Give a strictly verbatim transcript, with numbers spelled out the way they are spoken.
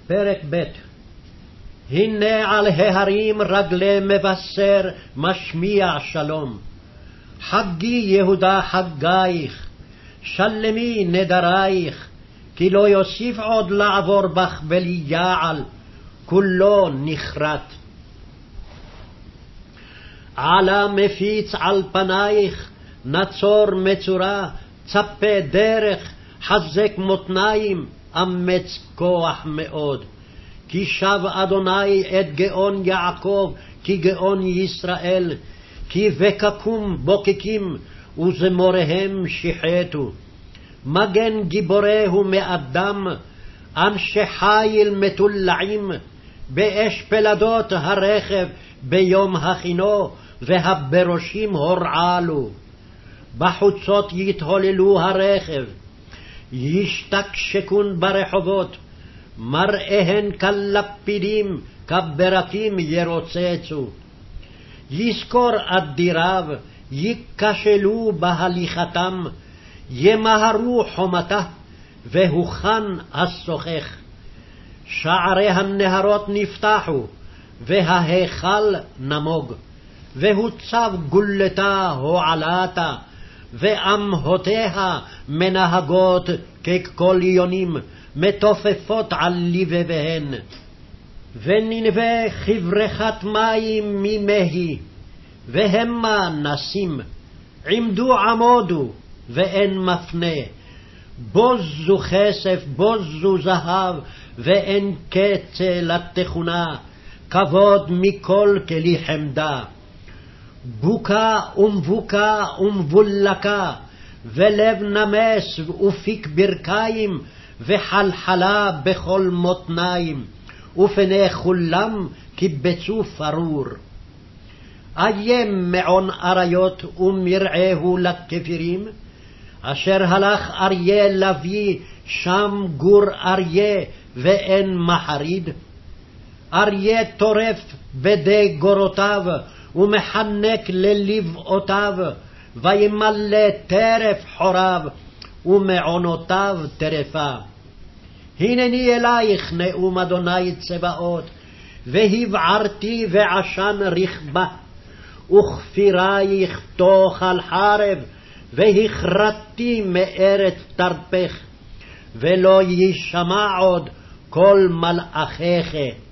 פרק ב'. הנה על ההרים רגלי מבשר משמיע שלום. חגי יהודה חגייך, שלמי נדרייך, כי לא יוסיף עוד לעבור בך בליעל, כולו נחרט. עלה מפיץ על פנייך, נצור מצורה, צפה דרך, חזק מותניים, אמץ כוח מאוד. כי שב אדוני את גאון יעקב, כי גאון ישראל, כי וקקום בוקקים, וזמוריהם שיחתו. מגן גיבורהו מאדם, אנשי חיל מתולעים, באש פלדות הרכב ביום הכינו, והברושים הורעלו. בחוצות יתהוללו הרכב, ישתקשקון ברחובות, מראיהן כלפידים, כברקים ירוצצו. יזכור אדיריו, ייכשלו בהליכתם, ימהרו חומתה, והוכן השוחך. שערי הנהרות נפתחו, וההיכל נמוג, והוצב גולתה הועלתה, ואמהותיה מנהגות ככל יונים, מתופפות על לבביהן. וננבה כברכת מים ממהי, והמה נסים, עמדו עמודו, ואין מפנה. בוזו כסף, בוזו זהב, ואין קצה לתכונה, כבוד מכל כלי חמדה. בוקה ומבוקה ומבולקה, ולב נמס ופיק ברכיים, וחלחלה בכל מותניים, ופני כולם קיבצו פרור. איים מעון אריות ומרעהו לכפירים, אשר הלך אריה לביא, שם גור אריה ואין מחריד. אריה טורף בדי גורותיו, ומחנק ללבעותיו, וימלא טרף חוריו, ומעונותיו טרפה. הנני אלייך נאום אדוני צבאות, והבערתי ועשן רכבה, וכפירייך תאכל חרב, והכרתי מארץ תרפך, ולא יישמע עוד כל מלאכיך.